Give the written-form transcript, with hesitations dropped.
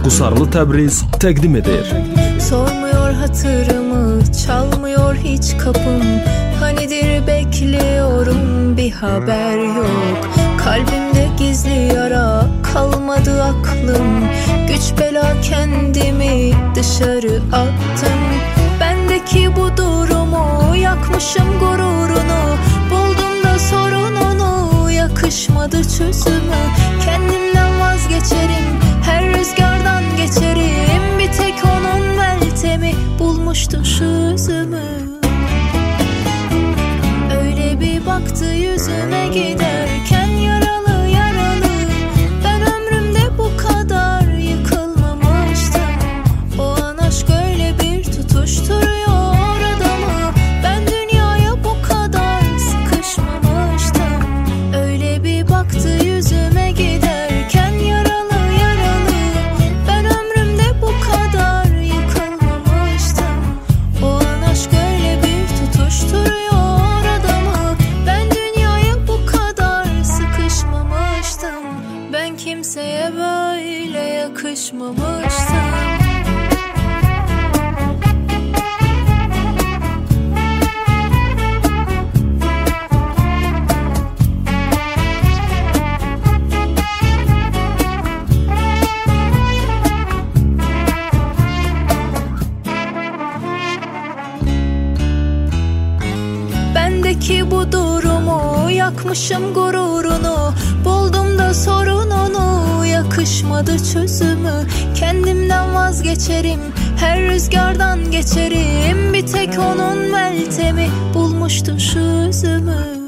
Qusarlı Təbriz təqdim edir. Sormuyor hatırımı, çalmıyor hiç kapım. Hanidir bekliyorum, bir haber yok. Kalbimde gizli yara, kalmadı aklım. Güç bela kendimi dışarı attım. Bendeki bu durumu, yakmışım gururunu. Buldum da sorununu, yakışmadı çözümü. Kendimden vazgeçerim, her rüzgardan geçerim. Bir tek onun meltemi bulmuştu şu üzümü. Öyle bir baktı yüzüme giderken, yaralı yaralı. Ben ömrümde bu kadar yıkılmamıştım. O an aşk öyle bir tutuşturuyor adamı. Ben dünyaya bu kadar sıkışmamıştım. Öyle bir baktı yüzüme giderken, yaralı yaralı. Ben ömrümde bu kadar yıkılmamıştım. O an aşk öyle bir tutuşturuyor adamı. Ben dünyaya bu kadar sıkışmamıştım. Ben kimseye böyle yakışmamıştım. Bendeki bu durumu, yakmışım gururunu. Buldum da sorununu, yakışmadı çözümü. Kendimden vazgeçerim, her rüzgardan geçerim. Bir tek onun meltemi bulmuştu şu üzümü.